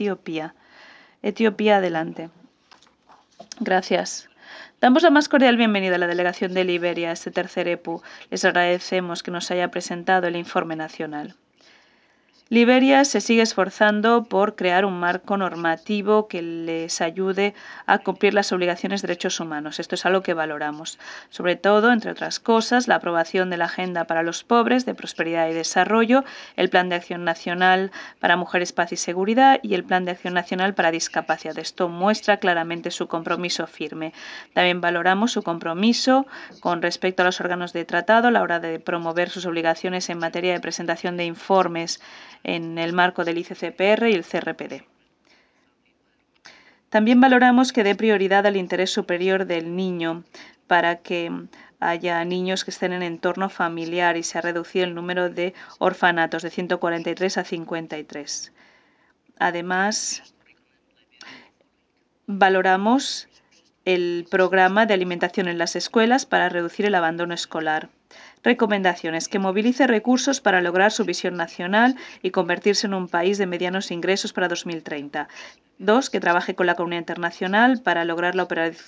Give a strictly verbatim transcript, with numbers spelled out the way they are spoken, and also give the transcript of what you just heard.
Etiopía. Etiopía, adelante. Gracias. Damos la más cordial bienvenida a la delegación de Liberia a este tercer E P U. Les agradecemos que nos haya presentado el informe nacional. Liberia se sigue esforzando por crear un marco normativo que les ayude a cumplir las obligaciones de derechos humanos. Esto es algo que valoramos. Sobre todo, entre otras cosas, la aprobación de la Agenda para los Pobres, de Prosperidad y Desarrollo, el Plan de Acción Nacional para Mujeres, Paz y Seguridad y el Plan de Acción Nacional para Discapacidad. Esto muestra claramente su compromiso firme. También valoramos su compromiso con respecto a los órganos de tratado a la hora de promover sus obligaciones en materia de presentación de informes en el marco del I C C P R y el C R P D. También valoramos que dé prioridad al interés superior del niño para que haya niños que estén en entorno familiar y se ha reducido el número de orfanatos de ciento cuarenta y tres a cincuenta y tres. Además, valoramos el programa de alimentación en las escuelas para reducir el abandono escolar. Recomendaciones: que movilice recursos para lograr su visión nacional y convertirse en un país de medianos ingresos para dos mil treinta. Dos, que trabaje con la comunidad internacional para lograr la